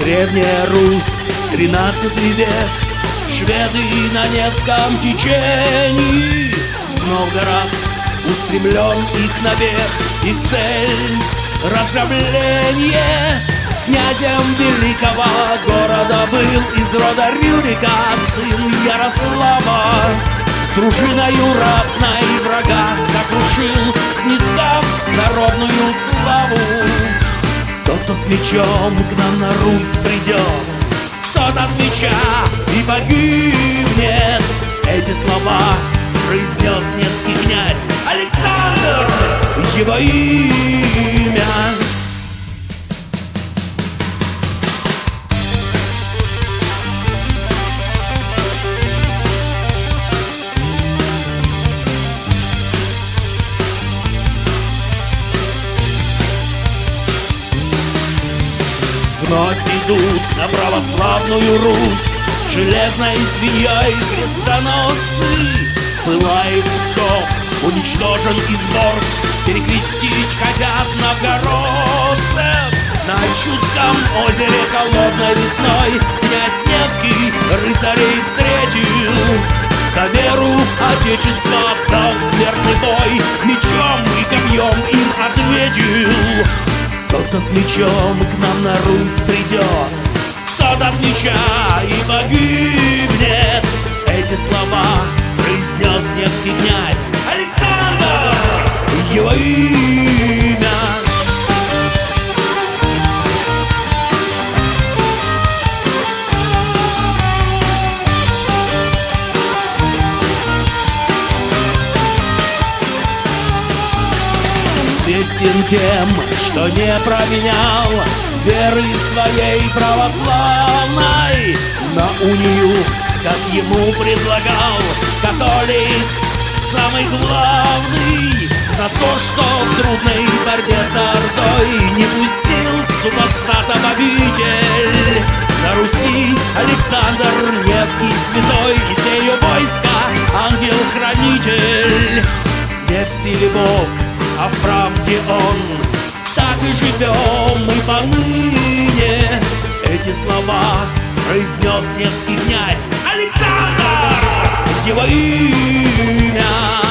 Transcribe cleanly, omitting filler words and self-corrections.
Древняя Русь, 13 век, шведы на Невском течении. Новгород устремлен их набег, их цель — разграбление. Князем великого города был из рода Рюрика сын Ярослава. С дружиною ратной врага сокрушил, снискав народную славу. Тот, кто с мечом к нам на Русь придет, тот от меча и погибнет. Эти слова произнес Невский князь Александр, его имя. Вновь идут на православную Русь железной свиньей крестоносцы. Пылает Псков, уничтожен Изборск, перекрестить хотят новгородцев. На Чудском озере холодной весной князь Невский рыцарей встретил. За веру отечества дал смертный бой, мечом и копьем им ответил. Тот, кто с мечом к нам на Русь придет, тот от меча и погибнет. Эти слова произнес Невский князь Александр, его имя. Известен тем, что не променял веры своей православной на унию, как ему предлагал католик самый главный. За то, что в трудной борьбе с Ордой не пустил супостата в обитель. На Руси Александр Невский святой, и для ее войска ангел-хранитель. Не в силе Бог, а в правде Он, так и живем мы поныне. Эти слова произнес Невский князь Александр, его имя.